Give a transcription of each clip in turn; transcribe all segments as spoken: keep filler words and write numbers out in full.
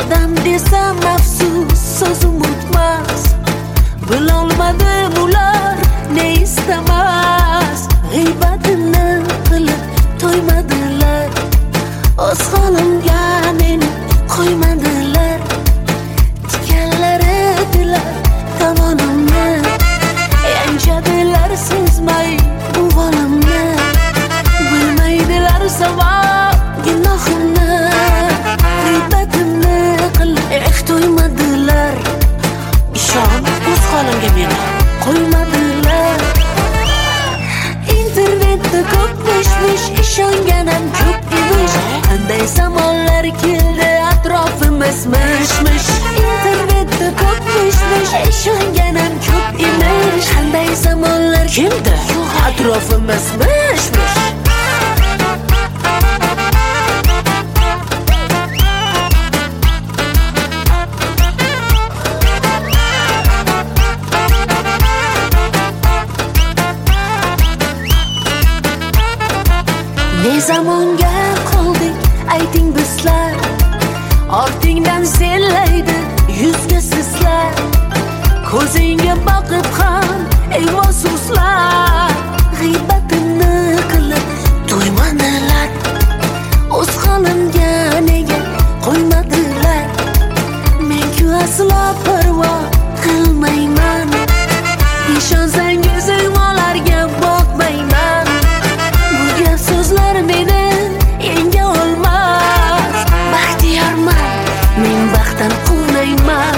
Odam desam afsus, so'zim o'tmas. Bilolmadim ular ne istamas. G'iybatimni qilib to'ymadilar. O'z holimga meni qo'ymadilar. Tikanlar edilar tomonimni. Yanchadilar sezmay bu volimni. Bilmaydilar savob gunohimni. G'iybatimni qilib eh to'ymadilar. Ishon o'z holimga meni qo'ymadilar. Internetda ko'p mish-mish, ishonganim ko'p emish. Qanday zamonlar keldi atrofimiz mish-mish. Internetda ko'p mish-mish, ishonganim ko'p emish. Qanday zamonlar keldi atrofimiz mish-mish. Ne zamonga qoldik ayting bizlar. Ortingdan sellaydi yuzga sizlar. Ko'zingga boqib ham ey mosuslar. G'iybatimni qilib to'ymadilar. O'z holimga nega qo'ymadilar. Men-ku aslo parvo qilmayman. Ishonsangiz ularga boqmayman. So'zlar meni yenga olmas. Baxtiyorman, men baxtdan quvnayman.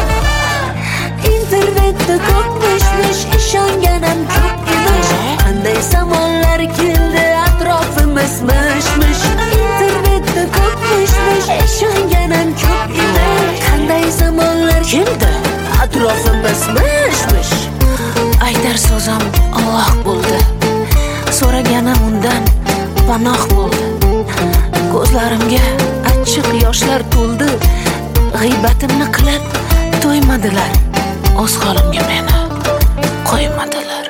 Internetda ko'p mish-mish, ishonganim ko'p emish. Qanday zamonlar keldi atrofimiz mish-mish. Internetda ko'p mish-mish, ishonganim ko'p emish. Qanday zamonlar keldi atrofimiz mish-mish. Aytar so'zim Alloh bo'ldi. So'raganim undan panoh bo'ldi. Ko'zlarimga achchiq yoshlar to'ldi. G'iybatimni qilib to'ymadilar. O'z holimga meni qo'ymadilar.